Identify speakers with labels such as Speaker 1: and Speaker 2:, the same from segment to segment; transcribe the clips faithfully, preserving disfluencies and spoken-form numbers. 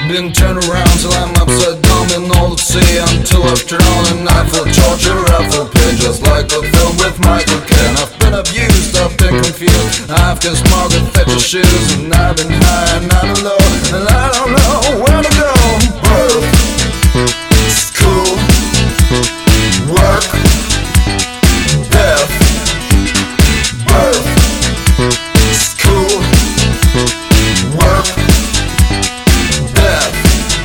Speaker 1: been turned around till I'm upside down in all the sea, until I've drowned and I feel torture, I feel pain, just like the film with Michael Caine. I've been abused, I've been confused, I've kissed Margaret Thatcher shoes, and I've been high and I'm low, and I don't know where to go. Birth, school, work, death. Birth, school, work, death.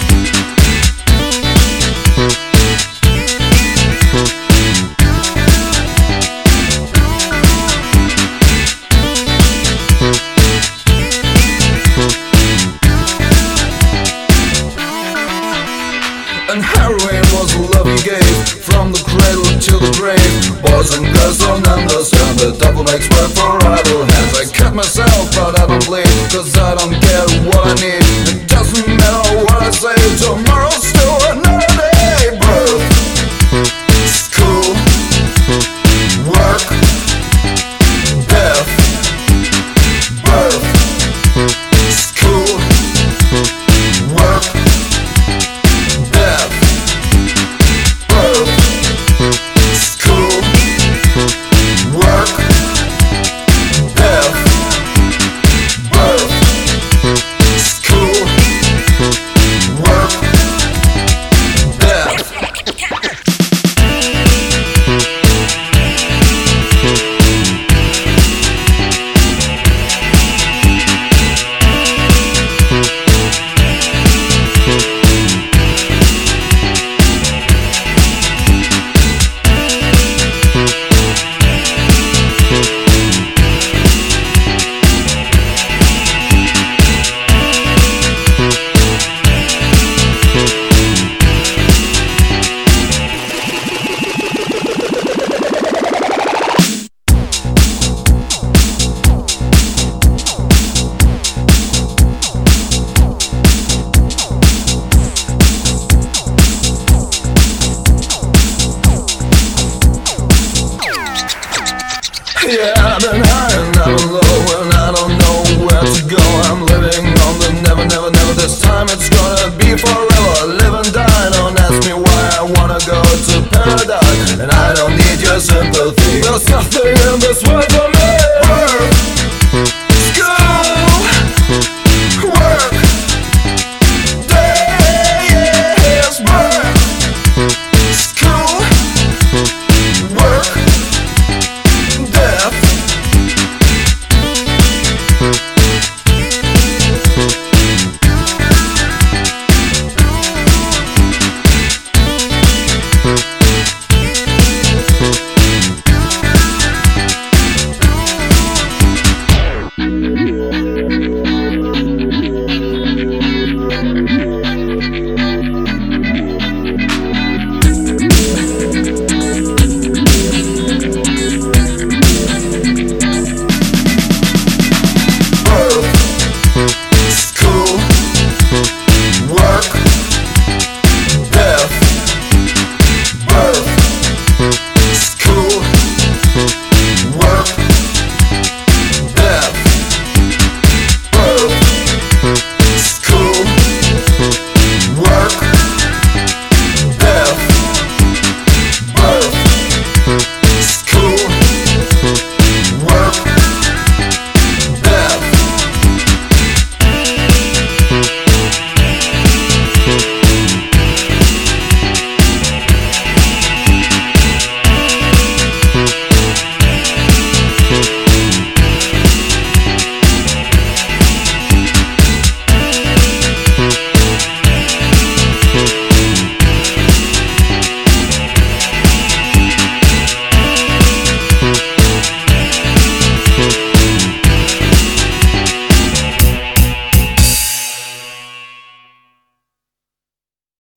Speaker 1: And heroin was the love you gave, from the cradle to the grave. Boys and girls don't understand, the devil makes work for idle hands. I cut myself but I don't bleed, cause I don't get what I need. It doesn't matter what I say, tomorrow's still another day. Birth, school, work, death. Birth, school, work, death. Birth, school, work, death. Birth, school, work, death. Yeah, I've been high and I'm low, and I don't know where to go. I'm living on the never, never, never. This time it's gonna be forever. Live and die, don't ask me why I wanna go to paradise, and I don't need your sympathy. There's nothing in this world for me.